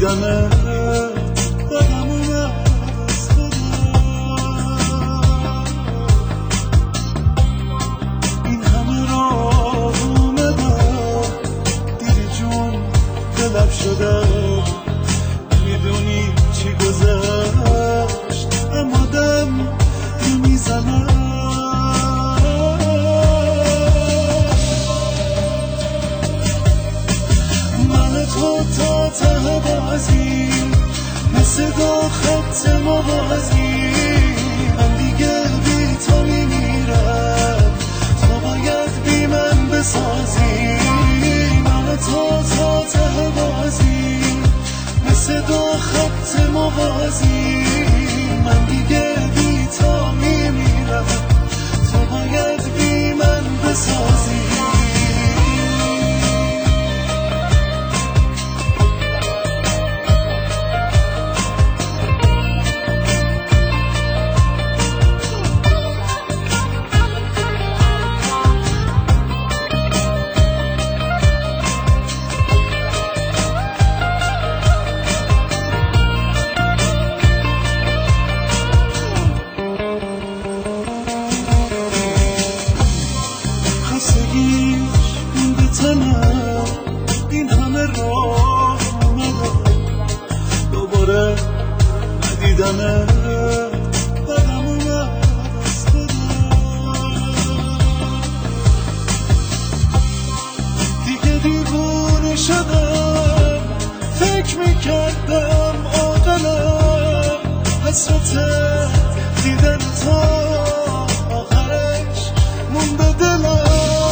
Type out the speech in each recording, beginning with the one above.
ندیدم بدم اومد از خدا. این همه راه اومدم دیدی جون دلم شده، میدونی چی گذشت اما دم نمیزنم. من تو تا ته بازی مثل دو خط موازی، من دیگه بی تو میمیرم، تو باید بی من بسازی. من تو تا ته بازی مثل دو خط موازی، من دیگه بی تو میمیرم، تو باید بی من بسازی. این همه راه اومدم دوباره ندیدم بدم اومد از خدا. دیگه دیوونه شدم، فکر میکردم عاقلم، حسرت دیدن تو آخرش مونده دلم.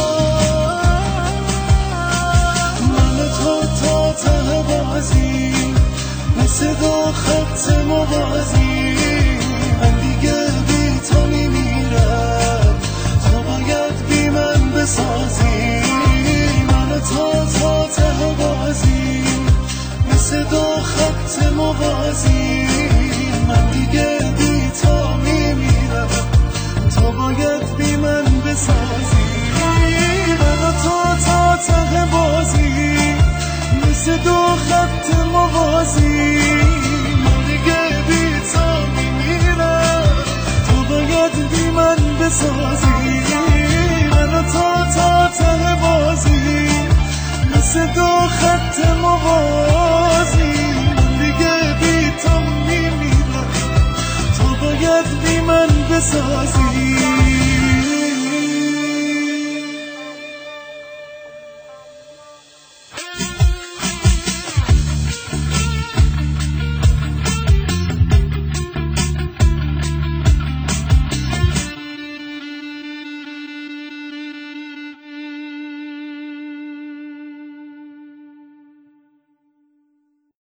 مثل دو خط موازی، من دیگه بی تو میمیرم، تو باید بی من بسازی. من تو تا ته بازی مثل دو خط موازی، من دیگه بی تو میمیرم، تو باید بی من بسازی. من تو تا ته بازی مثل دو خط موازی، من دیگه بی تو میمیرم، تو باید بی من بسازی. من تو تا ته بازی مثل دو خط موازی، من دیگه بی تو میمیرم، تو باید بی من بسازی.